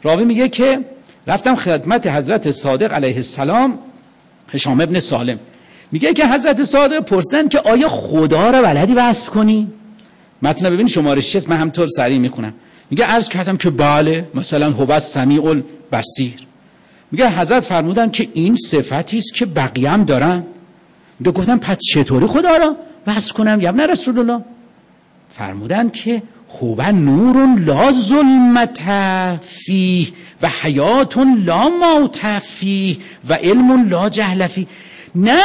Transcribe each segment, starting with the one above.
راوی میگه که رفتم خدمت حضرت صادق علیه السلام، هشام ابن سالم، میگه که حضرت صادق پرسیدن که آیا خدا رو بلدی وصف کنی؟ متن ببین شماره 6، من همطور سریع میخونم. میگه عرض کردم که بله، مثلا هو السمیع البصیر. میگه حضرت فرمودن که این صفتی است که بقیه هم دارن. میگه گفتم پس چطوری خدا رو وصف کنم یا ابن رسول الله؟ فرمودن که هو نور لا ظلمت فیه و حیات لا موت فیه و علم لا جهل فیه. نه،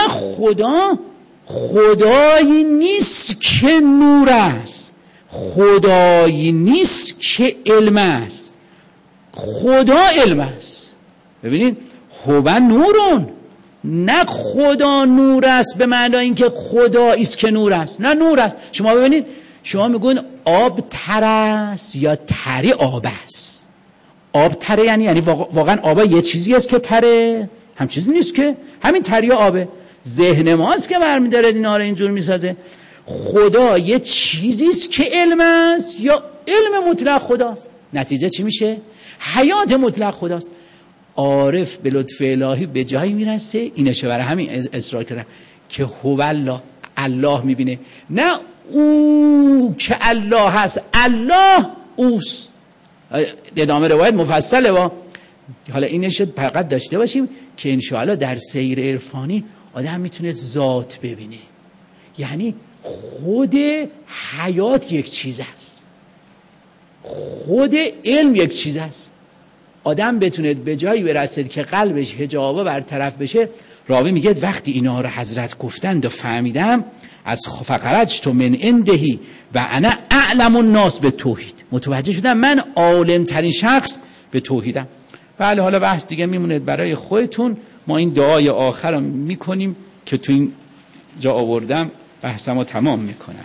خدایی نیست که نور است، خدایی نیست که علم است، خدا علم است. ببینید هو نورون، نه خدا نور است به معنی اینکه خدایی است که نور است، نه نور است. شما ببینید، شما میگون آب تر است یا تری آب است. آب تره یعنی واقعا آب یه چیزی است که تره؟ هم چیزی نیست که، همین تری آبه. ذهن ماست که برمی‌داره اینا رو اینجور میسازه. خدا یه چیزی است که علم است یا علم مطلق خداست. نتیجه چی میشه؟ حیات مطلق خداست. عارف به لطف الهی به جایی میرسه، اینشه برای همین اصرار کردم که هو الله میبینه، نه او که الله هست، الله اوست. ادامه روایت مفصله با حالا اینش فقط داشته باشیم که انشاءالله در سیر عرفانی آدم میتونه ذات ببینه. یعنی خود حیات یک چیز است، خود علم یک چیز است. آدم بتونه به جایی برسه که قلبش حجابه برطرف بشه. راوی میگه وقتی اینا رو حضرت گفتند و فهمیدم، از فخرجت من عنده و انا اعلم الناس به توحید، متوجه شدم من عالم ترین شخص به توحیدم. بله، حالا بحث دیگه میمونه برای خودتون. ما این دعای آخر رو میکنیم که تو این جا آوردم، بحثمو تمام میکنم.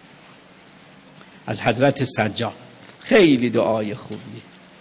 از حضرت سجاد، خیلی دعای خوبیه.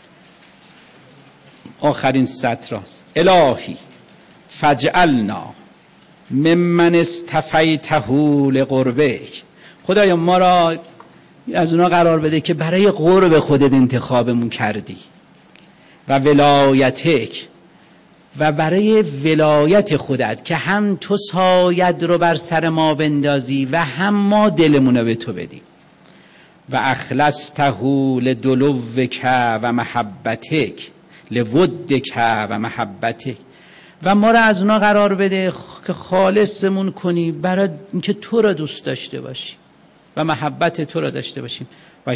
آخرین سطر است: الهی فجعلنا ممن استفیته لقربک. خدایا ما را از اونا قرار بده که برای قرب خودت انتخابمون کردی، و ولایتک، و برای ولایت خودت که هم تو سایت رو بر سر ما بندازی و هم ما دلمون رو به تو بدیم. و اخلصته لدلوک و محبتک، لودک و محبتک. و ما رو از اونا قرار بده که خالصمون کنی برای اینکه تو رو دوست داشته باشی و محبت تو رو داشته باشیم. و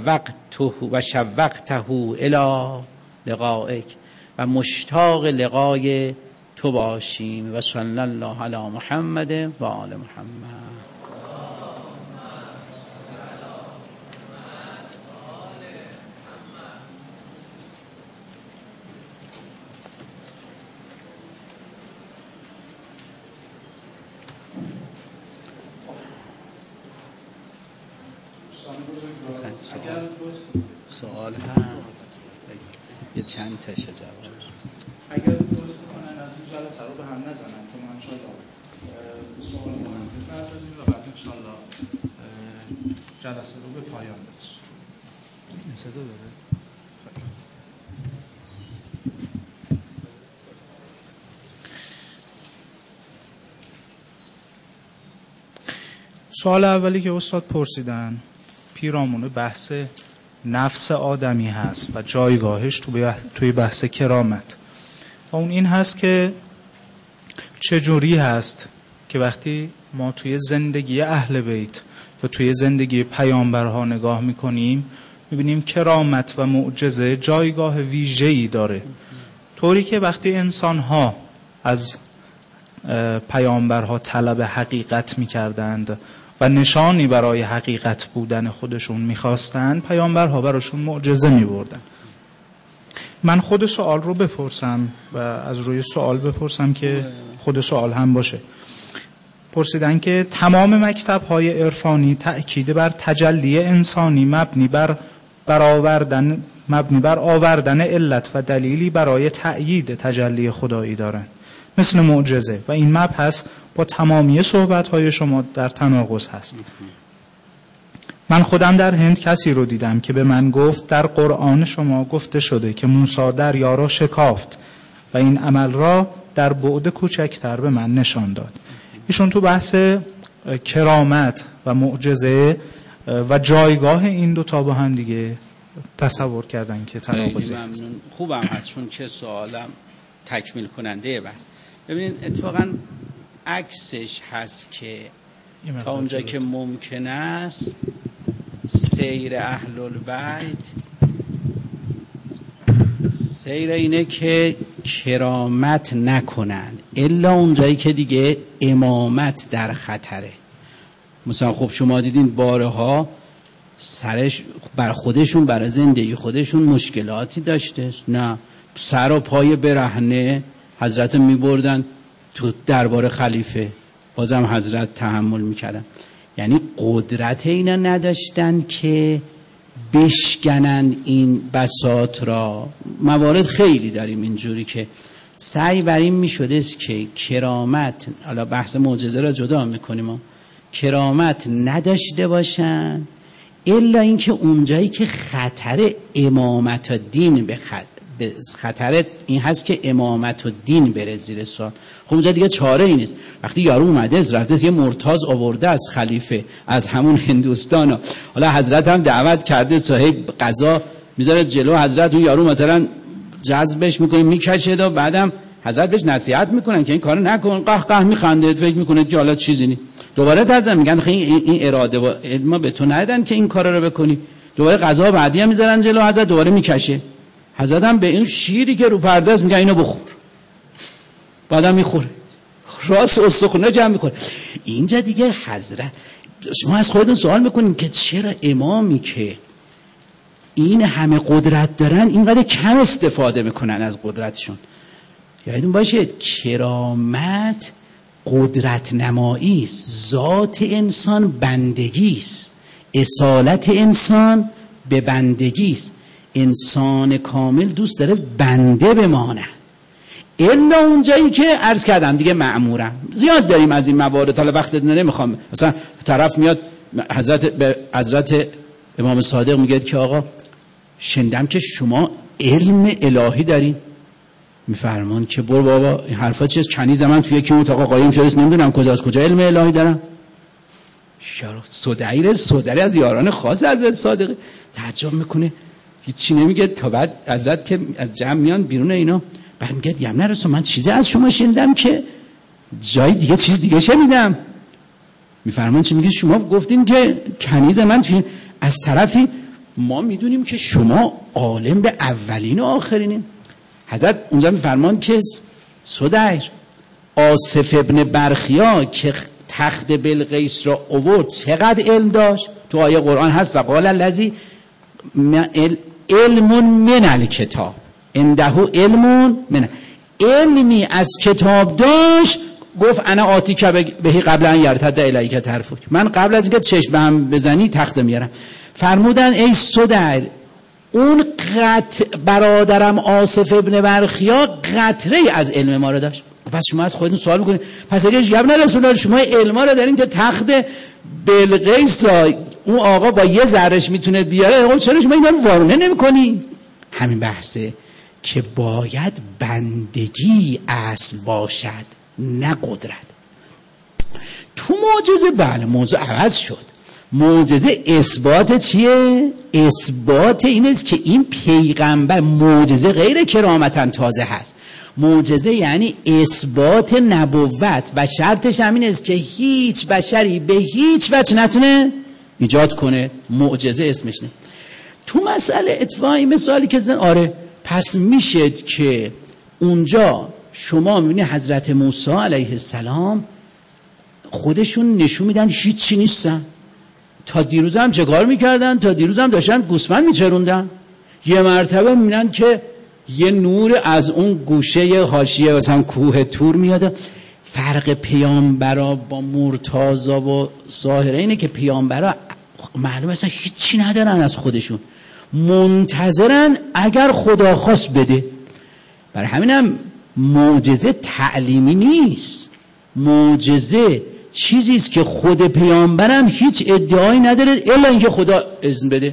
شوقته الی لقائک، و مشتاق لقای تو باشیم. و صلی الله علی محمد و آل محمد. سوال هست یه چند تاشه جواب اگر درست کنن از این جلسه رو به هم نزنن که ما انشاءالله سوال مهندس بردازیم و بعد انشاءالله جلسه رو به پایان برسیم. این صدا داره؟ سوال اولی که استاد پرسیدن پیرامون بحث نفس آدمی هست و جایگاهش توی بحث کرامت. و اون این هست که چجوری هست که وقتی ما توی زندگی اهل بیت و توی زندگی پیامبرها نگاه میکنیم میبینیم کرامت و معجزه جایگاه ویژه‌ای داره، طوری که وقتی انسانها از پیامبرها طلب حقیقت میکردند و نشانی برای حقیقت بودن خودشون میخواستن، پیامبرها براشون معجزه میبردن. من خود سوال رو بپرسم و از روی سوال بپرسم که خود سوال هم باشه. پرسیدن که تمام مکتب‌های عرفانی تأکید بر تجلی انسانی مبنی بر آوردن علت و دلیلی برای تأیید تجلی خدایی دارن، مثل معجزه، و این مبحث با تمامی صحبت‌های شما در تناقض هست. من خودم در هند کسی رو دیدم که به من گفت در قرآن شما گفته شده که موسی دریا را شکافت و این عمل را در بعد کوچکتر به من نشان داد. ایشون تو بحث کرامت و معجزه و جایگاه این دو تا با هم دیگه تصور کردن که تناقضی هست. خوبم هست چون چه سوالم تکمیل کننده بحث. ببینید اتفاقا عکسش هست که تا اونجا که ممکن است سیر اهل البیت سیر اینه که کرامت نکنن الا اونجایی که دیگه امامت در خطره. مثلا خب شما دیدین بارها سرش بر خودشون برای زندگی خودشون مشکلاتی داشته، نه سر و پای برهنه حضرت میبردن تو دربار خلیفه، بازم حضرت تحمل میکردن. یعنی قدرت اینا نداشتن که بشکنن این بساط را. موارد خیلی داریم اینجوری که سعی بر این میشده است که کرامت، حالا بحث معجزه را جدا میکنیم، کرامت نداشته باشن الا اینکه اونجایی که خطر امامت و دین به خطر این هست که امامت و دین بره زیر سوال، خب اونجا دیگه چاره ای نیست. وقتی یارو اومده از رفته یه مرتاض آورده از خلیفه از همون هندوستان، حالا حضرت هم دعوت کرده صاحب قضا میذاره جلو حضرت، اون یارو مثلا جذبش میکنه میکشه و بعدم حضرت بهش نصیحت میکنن که این کارو نکن، قهقه میخنده، فکر میکنه که حالا چیزی نیست. دوباره تازه میگن این اراده و علم به تو ندادن که این کارا رو بکنی. دوباره قضا بعدی هم میذارن جلو حضرت، دوباره میکشه. حضرت هم به این شیری که رو پرده است میگن اینو بخور، بعدم میخوره، راست استخونه جمع میکنه. اینجا دیگه حضرت شما از خودتون سوال میکنین که چرا امامی که این همه قدرت دارن اینقدر کم استفاده میکنن از قدرتشون؟ یادتون باشه کرامت قدرت نمایی است، ذات انسان بندگی است، اصالت انسان به بندگی است. انسان کامل دوست داره بنده بمانه الا اونجایی که عرض کردم دیگه مأمورم. زیاد داریم از این موارد، حالا وقت نمیخوام. مثلا طرف میاد حضرت امام صادق میگه که آقا شنیدم که شما علم الهی دارین. میفرمان که برو بابا این حرفا چیه؟ کنیز من توی یکی اتاق قایم شده نمیدونم کجا علم الهی دارم. یارو صدری از یاران خاص حضرت صادق تعجب میکنه، هیچی نمیگه تا بعد حضرت که از جمع میان بیرون اینا، بعد میگه یم نرسو من چیزی از شما شنیدم که جای دیگه چیز دیگه شنیدم. میفرمان چی میگه؟ شما گفتین که کنیز من توی از طرفی ما میدونیم که شما عالم به اولین و آخرینین. حضرت اونجا میفرمان که صدیر آصف ابن برخیا که تخت بلقیس را آورد چقدر علم داشت؟ تو آیه قرآن هست و قال الذی علم من الکتاب عنده علم من، علمی از کتاب داشت. گفت انا آتیک بهی قبل ان یرتد الیک طرفک، من قبل از اینکه چشم به هم بزنی تخت میارم. فرمودن ای صدر اون برادرم آصف ابن برخیا قطره از علم ما رو داشت. پس شما از خودتون سوال میکنید پس اگه ابن رسول الله شما علما رو دارین که تخت بلقیس اون آقا با یه ذرهش میتونه بیاره، چرا شما اینا رو وارونه نمیکنی؟ همین بحثه که باید بندگی اصل باشد نه قدرت. تو معجزه بله موضوع عوض شد. معجزه اثبات چیه؟ اثبات این است که این پیغمبر، معجزه غیر کرامتن تازه هست. معجزه یعنی اثبات نبوت و شرطش همین است که هیچ بشری به هیچ وجه نتونه ایجاد کنه. معجزه اسمش نه. تو مسئله اتفاقی مثالی که زدن، آره پس میشه که اونجا شما میبینی حضرت موسی علیه السلام خودشون نشون میدن هیچی نیستن. تا دیروز هم چه کار میکردن؟ تا دیروز هم داشتن گوسفند میچروندن. یه مرتبه میبینن که یه نور از اون گوشه حاشیه مثلا کوه تور میاد. فرق پیامبرا با مرتضا و ظاهره اینه که پیامبرا معلومه اصلا هیچی ندارن از خودشون، منتظرن اگر خدا خواست بده. برای همینم معجزه تعلیمی نیست، معجزه چیزی است که خود پیامبرم هیچ ادعایی نداره الا اینکه خدا اذن بده.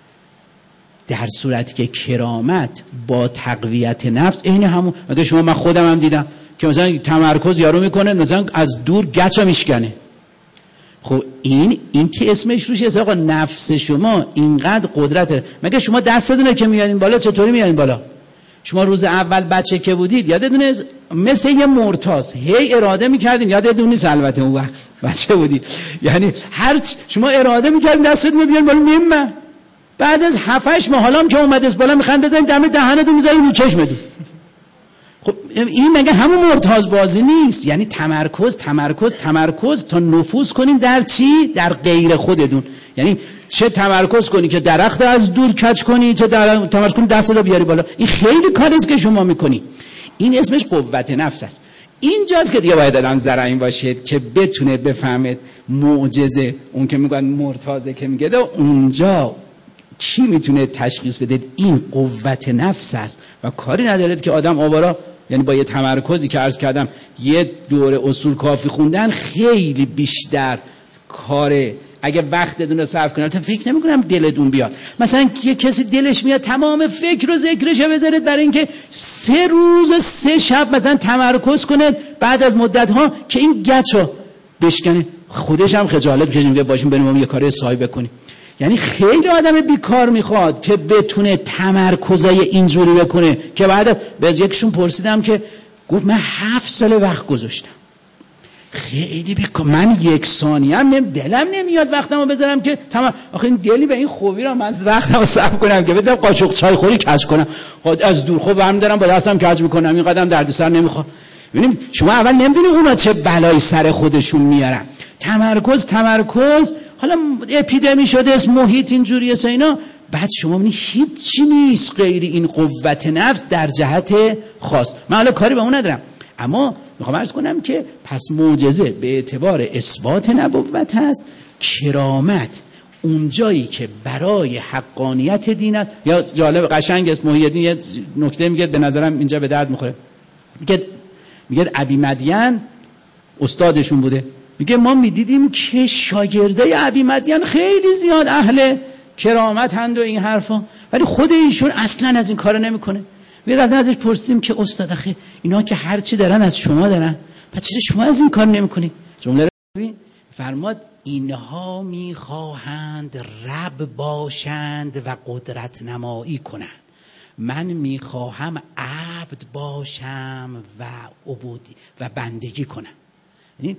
در صورتی که کرامت با تقویت نفس عین همون، مثلا شما، من خودم هم دیدم که مثلا تمرکز یارو میکنه مثلا از دور گچا میشکنه. خب این که اسمش روش هست آقا نفس شما اینقدر قدرته. مگه شما دستتونه که میارین بالا چطوری میارین بالا؟ شما روز اول بچه که بودید یادتونه مثل یه مرتاز هی اراده میکردین، یادتون نیست البته اون وقت بچه بودید، یعنی هر شما اراده میکردین دستتون بیارین بالا میمه. بعد از 7-8 ماه حالا که اومد از بالا میخوان بزنین دم دهنتون میذارین رو چشمتون. خب این مگه همون مرتاز بازی نیست؟ یعنی تمرکز تمرکز تمرکز تا نفوذ کنین در چی؟ در غیر خودتون. یعنی چه تمرکز کنی که درخت از دور کج کنی، چه تمرکز کنی دستت بیاری بالا. این خیلی کاریست که شما میکنی. این اسمش قوت نفس است. اینجاست که دیگه باید آدم زرعین باشید که بتونه بفهمه معجزه اون که میگن مرتازه که میگه اونجا کی میتونه تشخیص بده این قوت نفس است و کاری ندارد که آدم آوارا، یعنی با یه تمرکزی که عرض کردم یه دوره اصول کافی خوندن خیلی بیشتر کاره. اگه وقتتون رو صرف کنید فکر نمی کنم دلتون بیاد. مثلا یه کسی دلش میاد تمام فکر و ذکرش بذارید برای اینکه 3 روز 3 شب مثلا تمرکز کنه بعد از مدت ها که این گچو بشکنه، خودش هم خجالت میشه میگه باشیم بریم یه کاری سایه بکنیم. یعنی خیلی آدم بیکار میخواد که بتونه تمرکزای اینجوری بکنه که بعد از یکشون پرسیدم که گفت من 7 سال وقت گذاشتم، خیلی بیکار، من 1 ثانیه هم دلم نمیاد وقتمو بذارم که آخه این دلی به این خوبی را من وقتمو صرف کنم که بدم قاشق چای خوری کج کنم، از دور خوب برمی دارم با دستم کج میکنم، این قدم دردسر نمیخواد. ببینید شما اول نمیدونید اونا چه بلایی سر خودشون میارن. تمرکز حالا اپیدمی شده است، محیط اینجوریه اینا، بعد شما میبینید هیچی نیست غیر این قوت نفس در جهت خاص. من حالا کاری به اون ندارم، اما میخوام عرض کنم که پس معجزه به اعتبار اثبات نبوت هست، کرامت اونجایی که برای حقانیت دین است. یا جالب قشنگ است، محیدین یه نکته میگه به نظرم اینجا به درد میخوره، میگه ابی مدین استادشون بوده، میگه ما میدیدیم که شاگردای ابی مدین خیلی زیاد اهل کرامت هند و این حرفا، ولی خود ایشون اصلا از این کارو نمیکنه. میگه ازش پرسیدیم که استاد اخی اینا که هر چی دارن از شما دارن، پس چرا شما از این کار نمیکنی؟ جمله رو ببین، فرماد اینها میخواهند رب باشند و قدرت نمایی کنند، من میخواهم عبد باشم و عبودی و بندگی کنم. این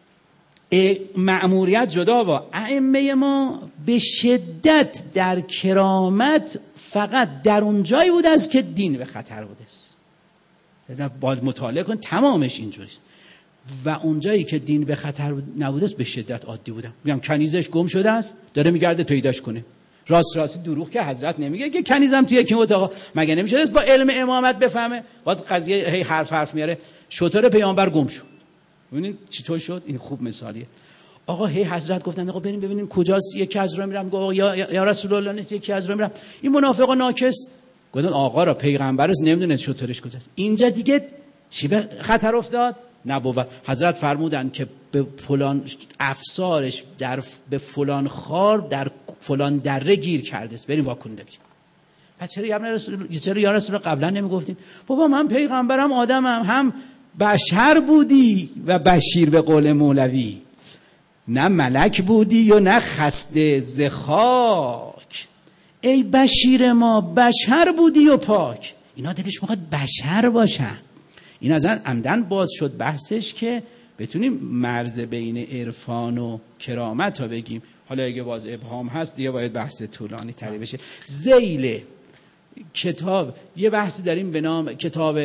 مأموریت جدا با ائمه ما به شدت در کرامت فقط در اون جایی بود است که دین به خطر بوده است. باید مطالعه کن تمامش اینجوریست. و اون جایی که دین به خطر نبوده است به شدت عادی بودم. میگم کنیزش گم شده است، داره میگرده پیداش کنه. راستی دروغ که حضرت نمیگه که کنیزم توی یکی اتاق، مگه نمیشه با علم امامت بفهمه؟ باز قضیه هی حرف میاره. شطور پیامبر گم شد، ببینید چطور شد. این خوب مثالیه. آقا هی حضرت گفتن آقا بریم ببینیم کجاست، یکی از راه میرم، آقا یا رسول الله نیست، یکی از راه میرم. این منافقا ناکس گفتن آقا را پیغمبر است نمیدونه شطورش کجاست. اینجا دیگه چی به خطر افتاد؟ نبوت. حضرت فرمودن که به فلان افسارش به فلان خار در فلان دره گیر کرده است، بریم واکنده بگیم. پس چرا یا رسول الله قبلا نمیگفتین؟ بابا من پیغمبرم آدمم، هم بشر بودی و بشیر به قول مولوی، نه ملک بودی و نه خسته ز خاک. ای بشیر ما بشر بودی و پاک. اینا دلش میخواد بشر باشن. این از عمدن باز شد بحثش که بتونیم مرز بین عرفان و کرامت ها بگیم. حالا اگه باز ابهام هست دیگه باید بحث طولانی تری بشه. ذیل کتاب یه بحثی داریم به نام کتاب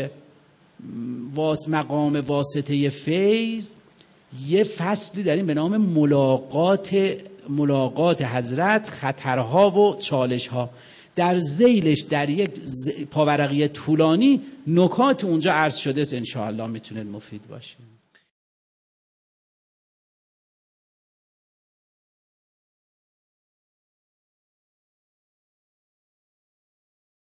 مقام واسطه فیض، یه فصلی داریم به نام ملاقات حضرت، خطرها و چالشها. در ذیلش در یک پاورقی طولانی نکات اونجا عرض شده است، انشاءالله میتونه مفید باشه.